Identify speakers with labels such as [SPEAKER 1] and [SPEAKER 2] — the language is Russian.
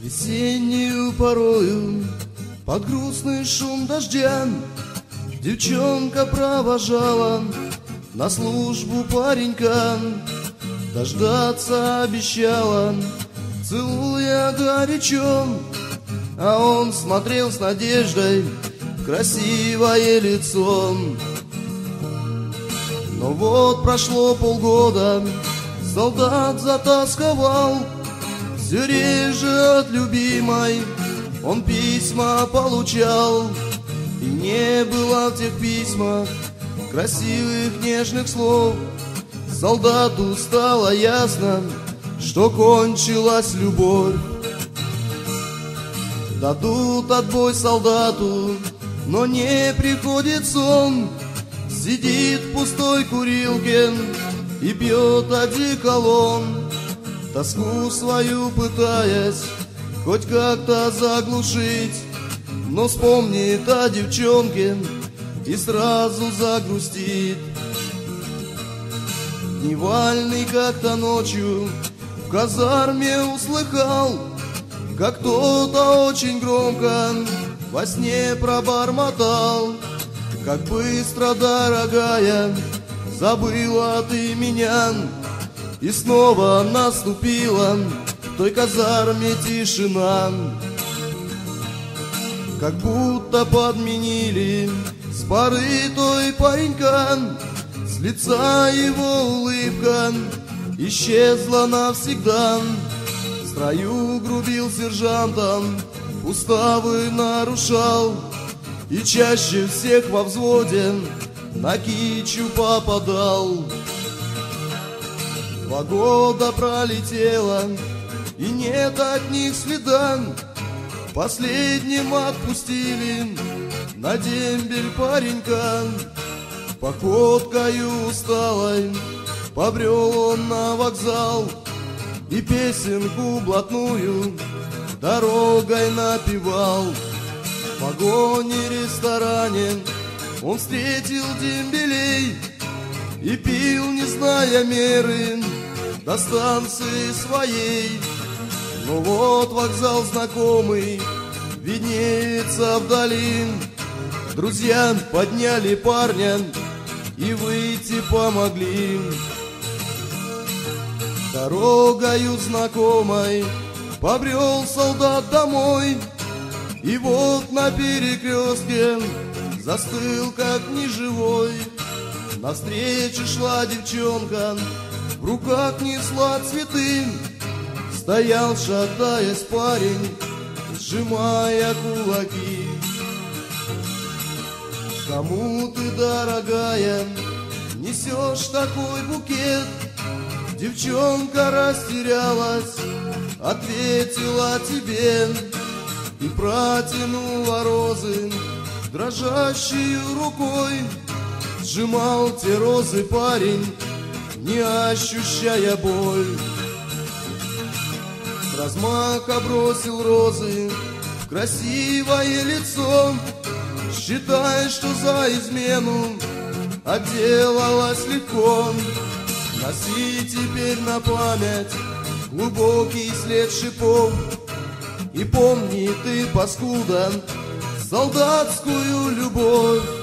[SPEAKER 1] Весеннюю порою под грустный шум дождя девчонка провожала на службу паренька. Дождаться обещала, целуя горячо, а он смотрел с надеждой в красивое лицо. Но вот прошло полгода, солдат затасковал, все реже от любимой он письма получал. И не было в тех письмах красивых нежных слов. Солдату стало ясно, что кончилась любовь. Дадут отбой солдату, но не приходит сон. Сидит в пустой курилке и пьет одеколон, тоску свою пытаясь хоть как-то заглушить. Но вспомнит о девчонке и сразу загрустит. Дневальный как-то ночью в казарме услыхал, как кто-то очень громко во сне пробормотал: как быстро, дорогая, забыла ты меня. И снова наступила в той казарме тишина. Как будто подменили с поры той паренька, с лица его улыбка исчезла навсегда. В строю грубил сержантом, уставы нарушал, и чаще всех во взводе на кичу попадал. 2 года пролетело, и нет от них следа. Последним отпустили на дембель паренька. Походкою усталой побрел он на вокзал и песенку блатную дорогой напевал. В вагоне-ресторане он встретил дембелей и пил, не зная меры, до станции своей. Но вот вокзал знакомый виднеется вдали. Друзья подняли парня и выйти помогли. Дорогою знакомой побрел солдат домой, и вот на перекрестке застыл как неживой. Навстречу шла девчонка, в руках несла цветы. Стоял, шатаясь, парень, сжимая кулаки. Кому ты, дорогая, несешь такой букет? Девчонка растерялась, ответила тебе и протянула розы дрожащую рукой. Сжимал те розы парень, не ощущая боль. С размаха бросил розы в красивое лицо, считай, что за измену отделалась легко. Носи теперь на память глубокий след шипов, и помни ты, паскуда, солдатскую любовь.